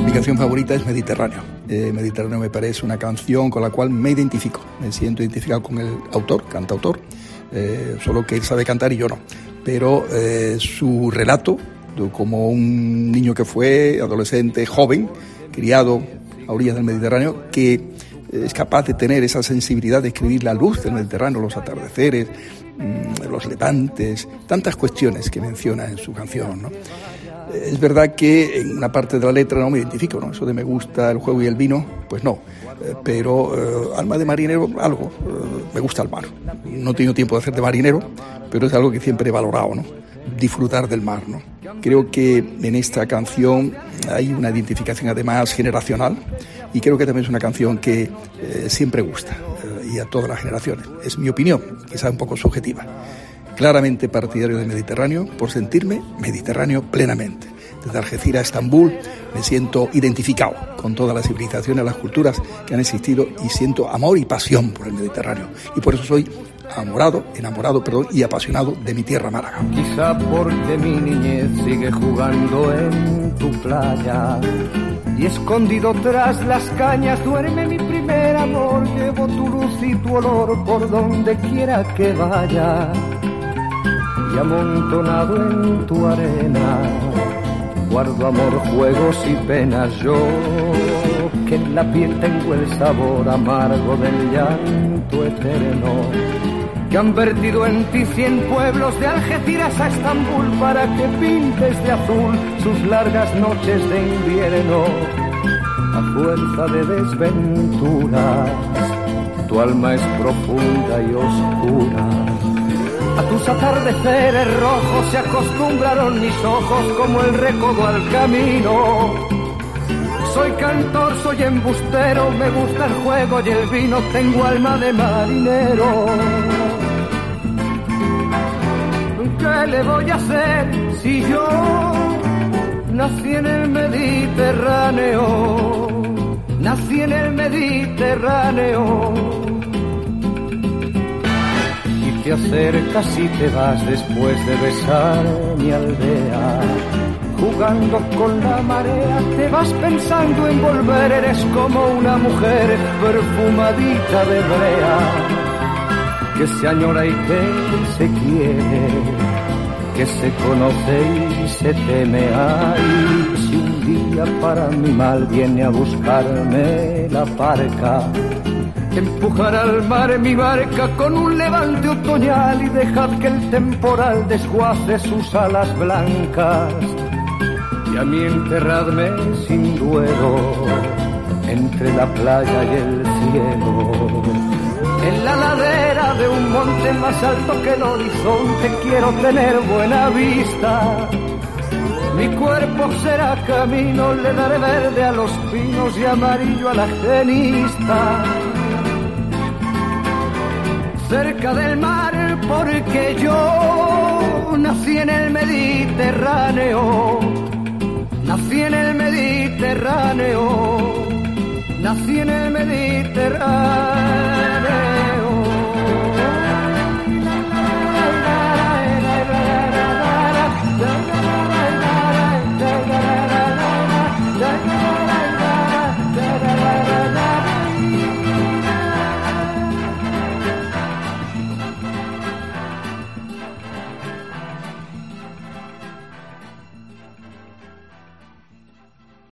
Mi canción favorita es Mediterráneo. Mediterráneo me parece una canción con la cual me identifico. Me siento identificado con el autor, cantautor, solo que él sabe cantar y yo no. Pero su relato, como un niño que fue adolescente, joven, criado a orillas del Mediterráneo, que es capaz de tener esa sensibilidad de escribir la luz del Mediterráneo, los atardeceres, los levantes, tantas cuestiones que menciona en su canción, ¿no? Es verdad que en una parte de la letra no me identifico, ¿no? Eso de me gusta el juego y el vino, pues no. Pero alma de marinero, algo. Me gusta el mar. No he tenido tiempo de hacer de marinero, pero es algo que siempre he valorado, ¿no? Disfrutar del mar, ¿no? Creo que en esta canción hay una identificación además generacional y creo que también es una canción que siempre gusta y a todas las generaciones. Es mi opinión, quizá un poco subjetiva. Claramente partidario del Mediterráneo, por sentirme mediterráneo plenamente. Desde Algeciras a Estambul me siento identificado con todas las civilizaciones, las culturas que han existido y siento amor y pasión por el Mediterráneo. Y por eso soy enamorado y apasionado de mi tierra Málaga. Quizá porque mi niñez sigue jugando en tu playa y escondido tras las cañas duerme mi primer amor. Llevo tu luz y tu olor por donde quiera que vaya y amontonado en tu arena guardo amor, juegos y penas. Yo que en la piel tengo el sabor amargo del llanto eterno, que han vertido en ti 100 pueblos de Algeciras a Estambul para que pintes de azul sus largas noches de invierno. A fuerza de desventuras tu alma es profunda y oscura. A tus atardeceres rojos se acostumbraron mis ojos como el recodo al camino. Soy cantor, soy embustero, me gusta el juego y el vino, tengo alma de marinero. ¿Qué le voy a hacer si yo nací en el Mediterráneo? Nací en el Mediterráneo. Te acercas y te vas después de besar mi aldea. Jugando con la marea te vas pensando en volver. Eres como una mujer perfumadita de brea, que se añora y que se quiere, que se conoce y se teme. Ay, si un día para mi mal viene a buscarme la parca, empujar al mar mi barca con un levante otoñal y dejad que el temporal desguace sus alas blancas. Y a mí enterradme sin duelo entre la playa y el cielo. En la ladera de un monte más alto que el horizonte quiero tener buena vista. Mi cuerpo será camino, le daré verde a los pinos y amarillo a la genista. Cerca del mar porque yo nací en el Mediterráneo, nací en el Mediterráneo, nací en el Mediterráneo.